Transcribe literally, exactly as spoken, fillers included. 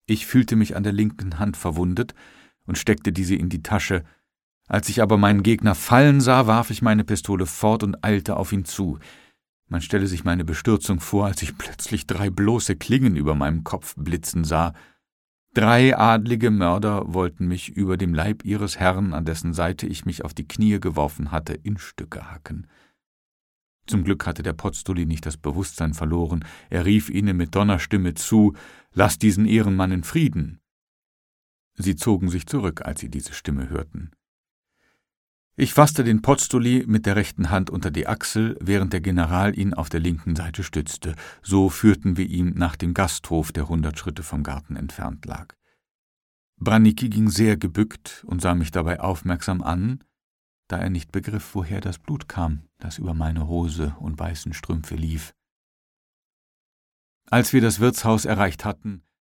Ich fühlte mich an der linken Hand verwundet und steckte diese in die Tasche. Als ich aber meinen Gegner fallen sah, warf ich meine Pistole fort und eilte auf ihn zu. Man stelle sich meine Bestürzung vor, als ich plötzlich drei bloße Klingen über meinem Kopf blitzen sah. Drei adlige Mörder wollten mich über dem Leib ihres Herrn, an dessen Seite ich mich auf die Knie geworfen hatte, in Stücke hacken. Zum Glück hatte der Pozzoli nicht das Bewusstsein verloren. Er rief ihnen mit Donnerstimme zu: »Lass diesen Ehrenmann in Frieden!« Sie zogen sich zurück, als sie diese Stimme hörten. Ich fasste den Pozzoli mit der rechten Hand unter die Achsel, während der General ihn auf der linken Seite stützte. So führten wir ihn nach dem Gasthof, der hundert Schritte vom Garten entfernt lag. Branicki ging sehr gebückt und sah mich dabei aufmerksam an, da er nicht begriff, woher das Blut kam, das über meine Hose und weißen Strümpfe lief. Als wir das Wirtshaus erreicht hatten,